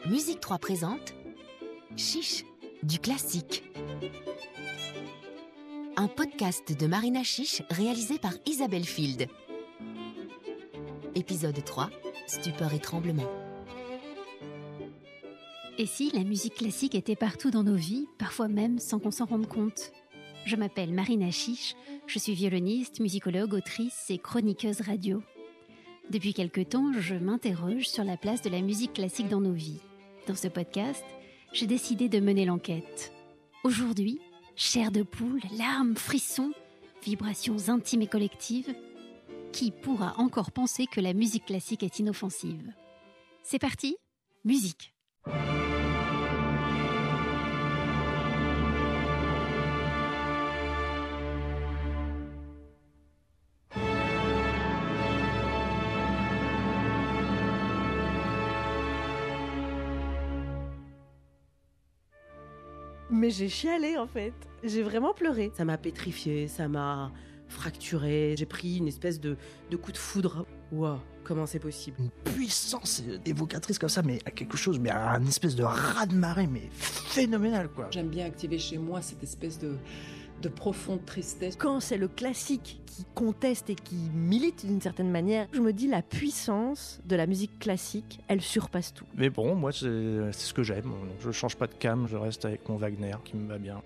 Musique 3 présente Chiche, du classique. Un podcast de Marina Chiche réalisé par Isabelle Field. Épisode 3, Stupeur et tremblement. Et si la musique classique était partout dans nos vies, parfois même sans qu'on s'en rende compte? Je m'appelle Marina Chiche, je suis violoniste, musicologue, autrice et chroniqueuse radio. Depuis quelque temps, je m'interroge sur la place de la musique classique dans nos vies. Dans ce podcast, j'ai décidé de mener l'enquête. Aujourd'hui, chair de poule, larmes, frissons, vibrations intimes et collectives. Qui pourra encore penser que la musique classique est inoffensive? C'est parti, musique! Mais j'ai chialé en fait, j'ai vraiment pleuré. Ça m'a pétrifié, ça m'a fracturé, j'ai pris une espèce de coup de foudre. Waouh, comment c'est possible? Une puissance évocatrice comme ça, mais à quelque chose, mais à une espèce de raz-de-marée, mais phénoménal quoi. J'aime bien activer chez moi cette espèce de profonde tristesse. Quand c'est le classique qui conteste et qui milite d'une certaine manière, je me dis la puissance de la musique classique, elle surpasse tout. Mais bon, moi c'est ce que j'aime, donc je change pas de cam, je reste avec mon Wagner qui me va bien.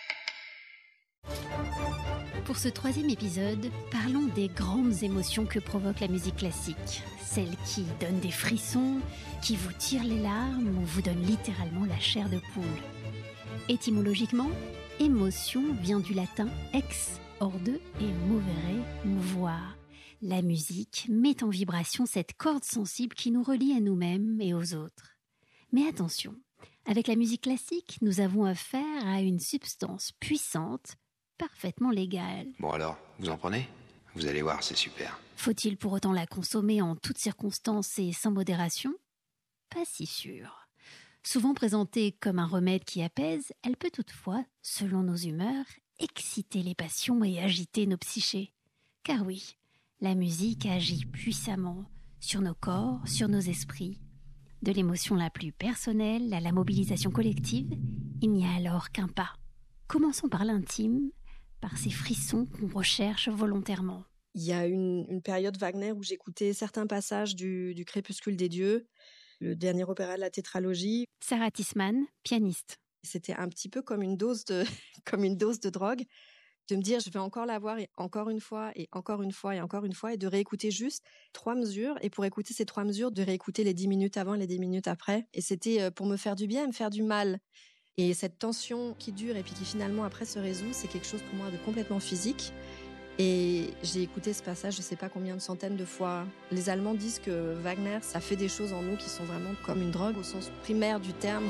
Pour ce 3e épisode, parlons des grandes émotions que provoque la musique classique. Celles qui donnent des frissons, qui vous tirent les larmes ou vous donnent littéralement la chair de poule. Étymologiquement, émotion vient du latin ex, hors de, et movere, mouvoir. La musique met en vibration cette corde sensible qui nous relie à nous-mêmes et aux autres. Mais attention, avec la musique classique, nous avons affaire à une substance puissante, parfaitement légale. Bon alors, vous en prenez ? Vous allez voir, c'est super. Faut-il pour autant la consommer en toutes circonstances et sans modération ? Pas si sûr. Souvent présentée comme un remède qui apaise, elle peut toutefois, selon nos humeurs, exciter les passions et agiter nos psychés. Car oui, la musique agit puissamment sur nos corps, sur nos esprits. De l'émotion la plus personnelle à la mobilisation collective, il n'y a alors qu'un pas. Commençons par l'intime, par ces frissons qu'on recherche volontairement. Il y a une période Wagner où j'écoutais certains passages du Crépuscule des dieux, le dernier opéra de la tétralogie. Sarah Tissman, pianiste. C'était un petit peu comme une dose de drogue, de me dire je vais encore la voir et encore une fois et encore une fois et encore une fois et de réécouter juste 3 mesures et pour écouter ces 3 mesures, de réécouter les 10 minutes avant et les 10 minutes après. Et c'était pour me faire du bien et me faire du mal. Et cette tension qui dure et puis qui finalement après se résout, c'est quelque chose pour moi de complètement physique. Et j'ai écouté ce passage, je sais pas combien de centaines de fois. Les Allemands disent que Wagner, ça fait des choses en nous qui sont vraiment comme une drogue au sens primaire du terme.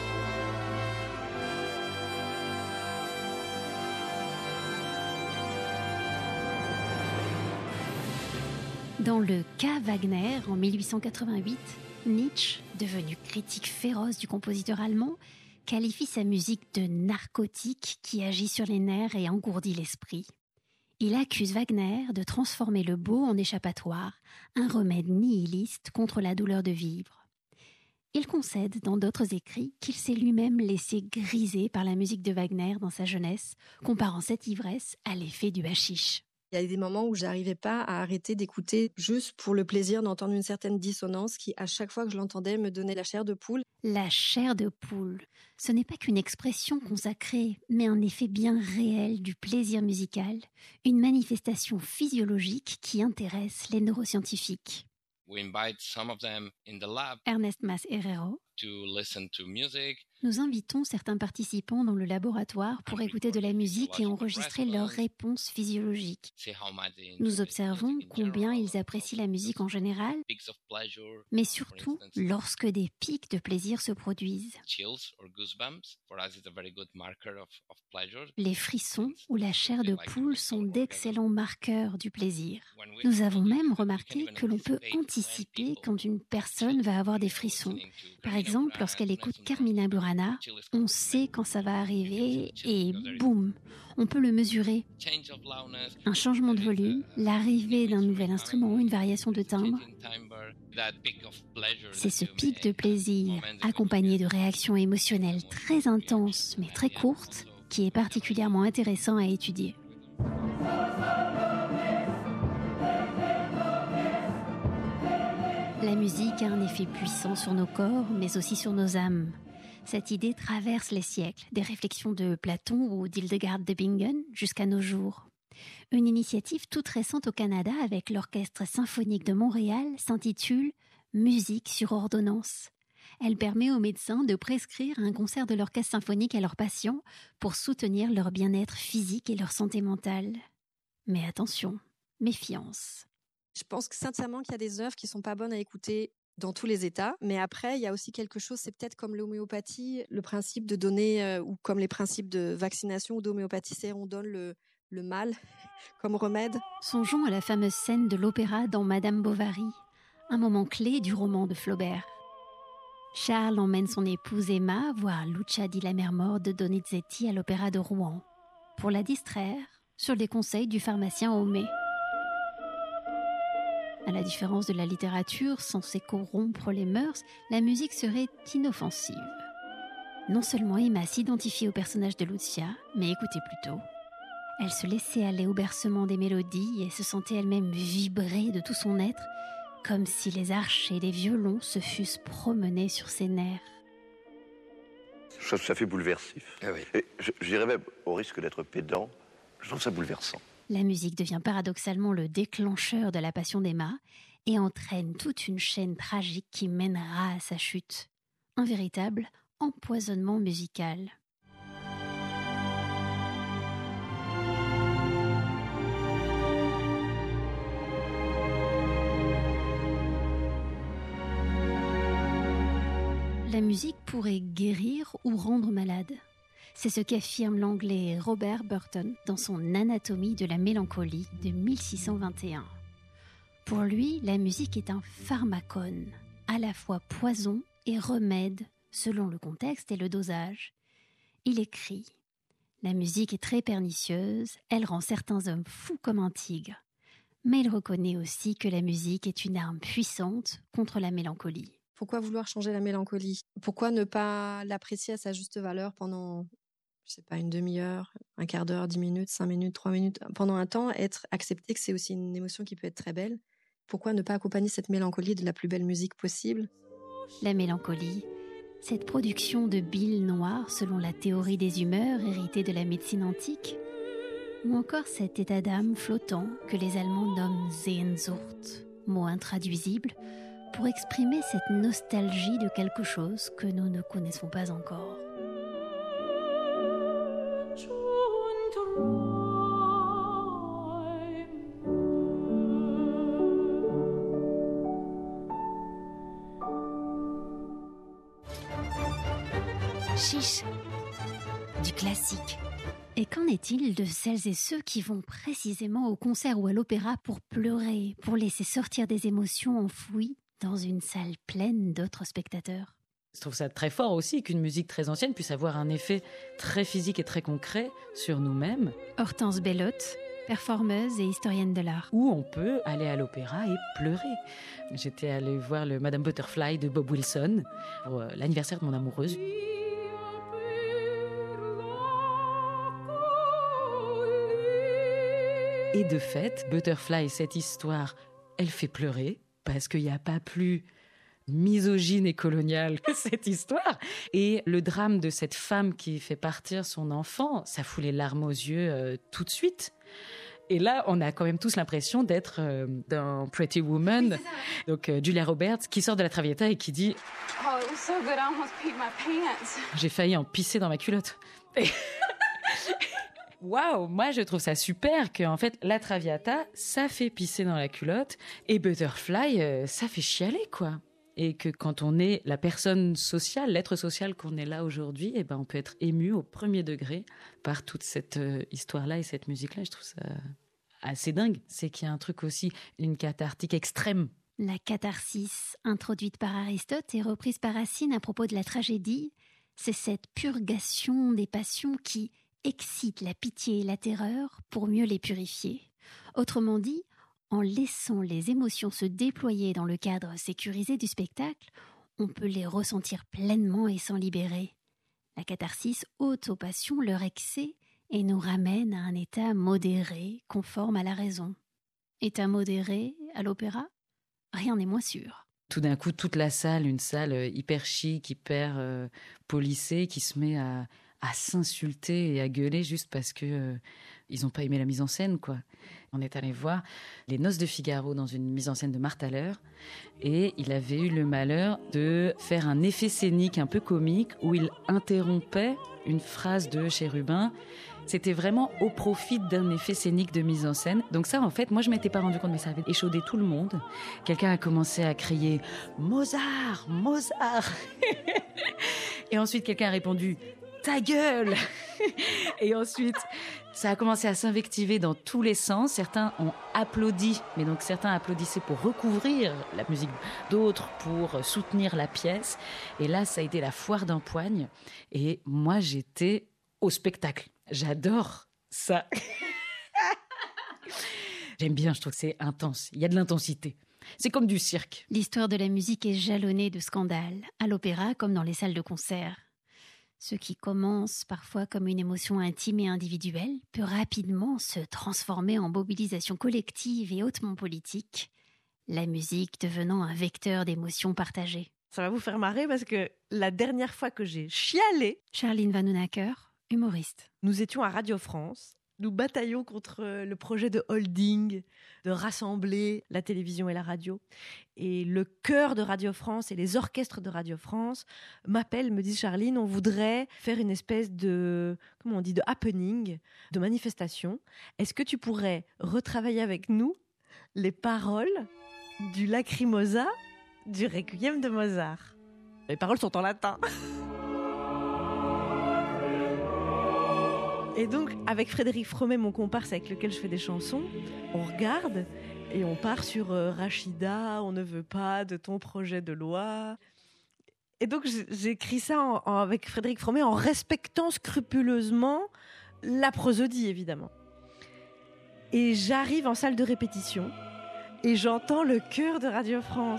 Dans le cas Wagner, en 1888, Nietzsche, devenu critique féroce du compositeur allemand, qualifie sa musique de narcotique qui agit sur les nerfs et engourdit l'esprit. Il accuse Wagner de transformer le beau en échappatoire, un remède nihiliste contre la douleur de vivre. Il concède dans d'autres écrits qu'il s'est lui-même laissé griser par la musique de Wagner dans sa jeunesse, comparant cette ivresse à l'effet du hashish. Il y a des moments où j'arrivais pas à arrêter d'écouter juste pour le plaisir d'entendre une certaine dissonance qui, à chaque fois que je l'entendais, me donnait la chair de poule. La chair de poule, ce n'est pas qu'une expression consacrée, mais un effet bien réel du plaisir musical, une manifestation physiologique qui intéresse les neuroscientifiques. Ernest Mas Herrero. Nous invitons certains participants dans le laboratoire pour écouter de la musique et enregistrer leurs réponses physiologiques. Nous observons combien ils apprécient la musique en général, mais surtout lorsque des pics de plaisir se produisent. Les frissons ou la chair de poule sont d'excellents marqueurs du plaisir. Nous avons même remarqué que l'on peut anticiper quand une personne va avoir des frissons. Par exemple, lorsqu'elle écoute Carmina Burana Contemporana, on sait quand ça va arriver et boum, on peut le mesurer. Un changement de volume, l'arrivée d'un nouvel instrument, une variation de timbre. C'est ce pic de plaisir, accompagné de réactions émotionnelles très intenses mais très courtes, qui est particulièrement intéressant à étudier. La musique a un effet puissant sur nos corps, mais aussi sur nos âmes. Cette idée traverse les siècles, des réflexions de Platon ou d'Hildegard de Bingen jusqu'à nos jours. Une initiative toute récente au Canada avec l'Orchestre symphonique de Montréal s'intitule « Musique sur ordonnance ». Elle permet aux médecins de prescrire un concert de l'orchestre symphonique à leurs patients pour soutenir leur bien-être physique et leur santé mentale. Mais attention, méfiance. Je pense que sincèrement qu'il y a des œuvres qui sont pas bonnes à écouter dans tous les états, mais après il y a aussi quelque chose, c'est peut-être comme l'homéopathie, le principe de donner, ou comme les principes de vaccination ou d'homéopathie, c'est on donne le mal comme remède. Songeons à la fameuse scène de l'opéra dans Madame Bovary, un moment clé du roman de Flaubert. Charles emmène son épouse Emma voir Lucia di Lammermoor de Donizetti à l'opéra de Rouen, pour la distraire sur les conseils du pharmacien Homais. À la différence de la littérature censée corrompre les mœurs, la musique serait inoffensive. Non seulement Emma s'identifie au personnage de Lucia, mais écoutez plutôt. Elle se laissait aller au bercement des mélodies et se sentait elle-même vibrer de tout son être, comme si les arches et les violons se fussent promenés sur ses nerfs. Ça fait bouleversif. Ah oui. Et je dirais même, au risque d'être pédant, je trouve ça bouleversant. La musique devient paradoxalement le déclencheur de la passion d'Emma et entraîne toute une chaîne tragique qui mènera à sa chute. Un véritable empoisonnement musical. La musique pourrait guérir ou rendre malade. C'est ce qu'affirme l'anglais Robert Burton dans son Anatomie de la mélancolie de 1621. Pour lui, la musique est un pharmacone, à la fois poison et remède, selon le contexte et le dosage. Il écrit « La musique est très pernicieuse, elle rend certains hommes fous comme un tigre. » Mais il reconnaît aussi que la musique est une arme puissante contre la mélancolie. Pourquoi vouloir changer la mélancolie ? Pourquoi ne pas l'apprécier à sa juste valeur pendant, je sais pas, une demi-heure, un quart d'heure, 10 minutes, 5 minutes, 3 minutes, pendant un temps, accepter que c'est aussi une émotion qui peut être très belle. Pourquoi ne pas accompagner cette mélancolie de la plus belle musique possible ? La mélancolie, cette production de bile noire selon la théorie des humeurs héritée de la médecine antique, ou encore cet état d'âme flottant que les Allemands nomment Sehnsucht, mot intraduisible, pour exprimer cette nostalgie de quelque chose que nous ne connaissons pas encore. Chiche, du classique. Et qu'en est-il de celles et ceux qui vont précisément au concert ou à l'opéra pour pleurer, pour laisser sortir des émotions enfouies dans une salle pleine d'autres spectateurs ? Je trouve ça très fort aussi qu'une musique très ancienne puisse avoir un effet très physique et très concret sur nous-mêmes. Hortense Bellotte, performeuse et historienne de l'art. Où on peut aller à l'opéra et pleurer. J'étais allée voir le Madame Butterfly de Bob Wilson pour l'anniversaire de mon amoureuse. Et de fait, Butterfly, cette histoire, elle fait pleurer parce qu'il n'y a pas plus misogyne et coloniale que cette histoire. Et le drame de cette femme qui fait partir son enfant, ça fout les larmes aux yeux tout de suite. Et là, on a quand même tous l'impression d'être dans Pretty Woman. Oui, donc Julia Roberts qui sort de la Traviata et qui dit « Oh, it was so good, I almost peed my pants. » J'ai failli en pisser dans ma culotte. Waouh, moi je trouve ça super que en fait la Traviata, ça fait pisser dans la culotte et Butterfly, ça fait chialer quoi. Et que quand on est la personne sociale, l'être social qu'on est là aujourd'hui, eh ben on peut être ému au premier degré par toute cette histoire-là et cette musique-là. Je trouve ça assez dingue. C'est qu'il y a un truc aussi, une cathartique extrême. La catharsis, introduite par Aristote et reprise par Racine à propos de la tragédie, C'est cette purgation des passions qui excite la pitié et la terreur pour mieux les purifier. Autrement dit, en laissant les émotions se déployer dans le cadre sécurisé du spectacle, on peut les ressentir pleinement et s'en libérer. La catharsis ôte aux passions leur excès et nous ramène à un état modéré, conforme à la raison. État modéré à l'opéra ? Rien n'est moins sûr. Tout d'un coup, toute la salle, une salle hyper chic, hyper polissée, qui se met à s'insulter et à gueuler juste parce que ils n'ont pas aimé la mise en scène, quoi. On est allé voir Les Noces de Figaro dans une mise en scène de Martha Leur, et il avait eu le malheur de faire un effet scénique un peu comique où il interrompait une phrase de Chérubin. C'était vraiment au profit d'un effet scénique de mise en scène. Donc ça, en fait, moi, je m'étais pas rendu compte, mais ça avait échaudé tout le monde. Quelqu'un a commencé à crier « Mozart, Mozart !» Et ensuite, quelqu'un a répondu « Ta gueule !» Et ensuite, ça a commencé à s'invectiver dans tous les sens. Certains ont applaudi, mais donc certains applaudissaient pour recouvrir la musique, d'autres pour soutenir la pièce. Et là, ça a été la foire d'empoigne. Et moi, j'étais au spectacle. J'adore ça. J'aime bien, je trouve que c'est intense. Il y a de l'intensité. C'est comme du cirque. L'histoire de la musique est jalonnée de scandales, à l'opéra comme dans les salles de concert. Ce qui commence parfois comme une émotion intime et individuelle peut rapidement se transformer en mobilisation collective et hautement politique, la musique devenant un vecteur d'émotions partagées. Ça va vous faire marrer parce que la dernière fois que j'ai chialé, Charline Vanhoenacker, humoriste. Nous étions à Radio France. Nous bataillons contre le projet de holding, de rassembler la télévision et la radio. Et le chœur de Radio France et les orchestres de Radio France m'appellent, me disent « Charline, on voudrait faire une espèce de, comment on dit, de happening, de manifestation. Est-ce que tu pourrais retravailler avec nous les paroles du Lacrimosa du Requiem de Mozart ?» Les paroles sont en latin. Et donc, avec Frédéric Fromet, mon comparse avec lequel je fais des chansons, on regarde et on part sur Rachida, on ne veut pas de ton projet de loi. Et donc, j'ai écrit ça avec Frédéric Fromet en respectant scrupuleusement la prosodie, évidemment. Et j'arrive en salle de répétition et j'entends le chœur de Radio France.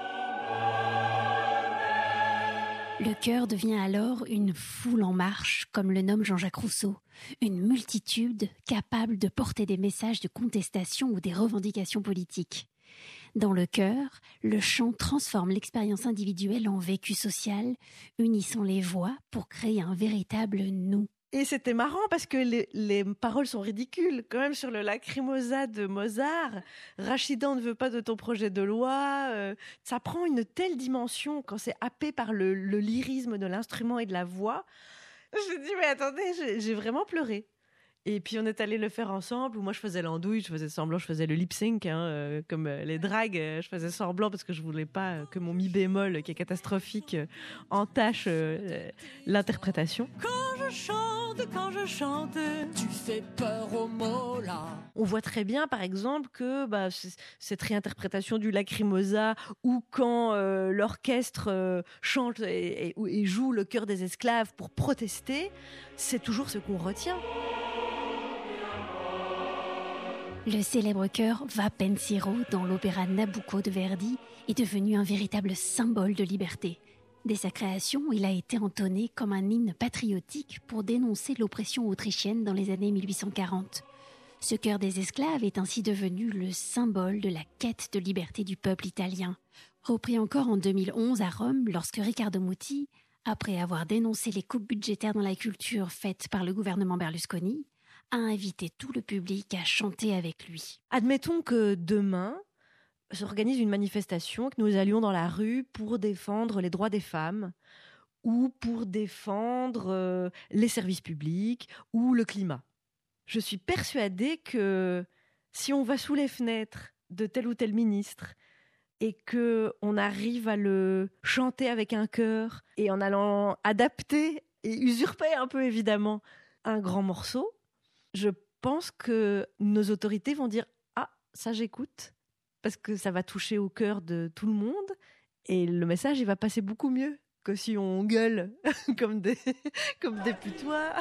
Le chœur devient alors une foule en marche, comme le nomme Jean-Jacques Rousseau, une multitude capable de porter des messages de contestation ou des revendications politiques. Dans le chœur, le chant transforme l'expérience individuelle en vécu social, unissant les voix pour créer un véritable nous. Et c'était marrant parce que les paroles sont ridicules. Quand même, sur le Lacrimosa de Mozart, Rachida, on ne veut pas de ton projet de loi. Ça prend une telle dimension quand c'est happé par le lyrisme de l'instrument et de la voix. Je me dis, mais attendez, j'ai vraiment pleuré. Et puis on est allé le faire ensemble, où moi je faisais l'andouille, je faisais semblant, je faisais le lip sync, comme les dragues, je faisais semblant parce que je voulais pas que mon mi bémol, qui est catastrophique, entache l'interprétation. Quand je chante, tu fais peur aux mots là. On voit très bien, par exemple, que cette réinterprétation du Lacrimosa, ou quand l'orchestre chante et joue le chœur des esclaves pour protester, c'est toujours ce qu'on retient. Le célèbre chœur Va Pensiero dans l'opéra Nabucco de Verdi est devenu un véritable symbole de liberté. Dès sa création, il a été entonné comme un hymne patriotique pour dénoncer l'oppression autrichienne dans les années 1840. Ce chœur des esclaves est ainsi devenu le symbole de la quête de liberté du peuple italien. Repris encore en 2011 à Rome, lorsque Riccardo Muti, après avoir dénoncé les coupes budgétaires dans la culture faites par le gouvernement Berlusconi, a invité tout le public à chanter avec lui. Admettons que demain s'organise une manifestation, que nous allions dans la rue pour défendre les droits des femmes ou pour défendre les services publics ou le climat. Je suis persuadée que si on va sous les fenêtres de tel ou tel ministre et qu'on arrive à le chanter avec un chœur et en allant adapter et usurper un peu évidemment un grand morceau, je pense que nos autorités vont dire « Ah, ça j'écoute », parce que ça va toucher au cœur de tout le monde et le message il va passer beaucoup mieux. que si on gueule comme des putois.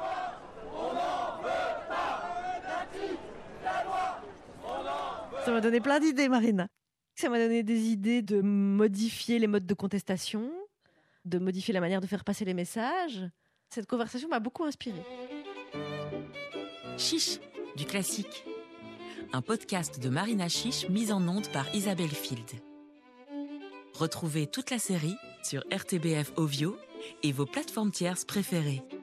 Ça m'a donné plein d'idées, Marina. Ça m'a donné des idées de modifier les modes de contestation, de modifier la manière de faire passer les messages. Cette conversation m'a beaucoup inspirée. Chiche, du classique. Un podcast de Marina Chiche mis en onde par Isabelle Field. Retrouvez toute la série sur RTBF Ovio et vos plateformes tierces préférées.